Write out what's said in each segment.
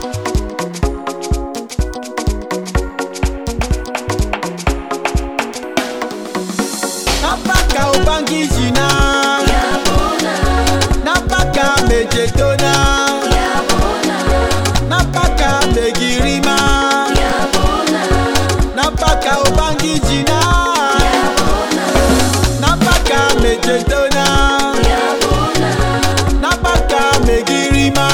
Napaka ubangijina Napaka mejetona Napaka megirima Napaka ubangijina Napaka mejetona Napaka megirima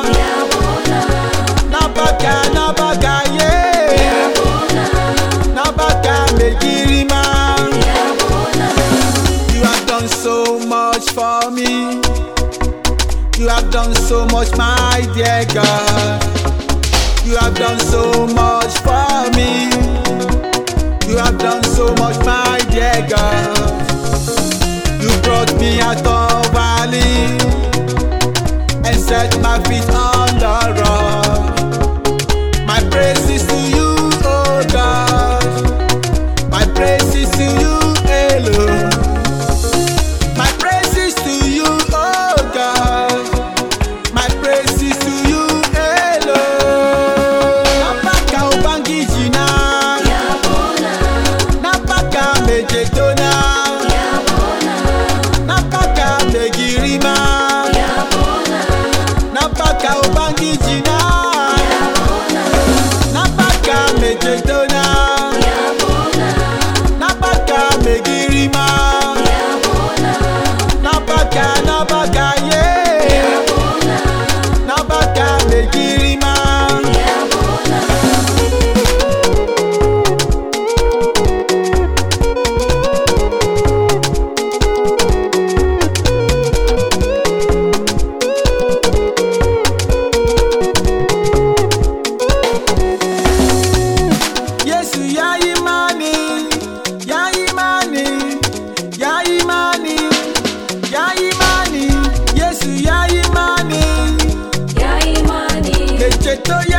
Napaka yeah Napaka megirima. You have done so much for me. You have done so much, my dear God. You have done so much for me. You have done so much, my dear God. You brought me out of valley and set my feet on the rock. My praise is to you, oh God. My praise is to you alone. My praise is to you, oh God. My praise is to you alone. Napaka ubangijina Napaka mejetona Napaka megirima Napaka ubangijina Napaka mejetona Napaka megirima Napaka yeah Napaka megirima. Yesu ya imani Ya imani Ya imani Ya imani Yesu ya imani Ya imani Mecheto ya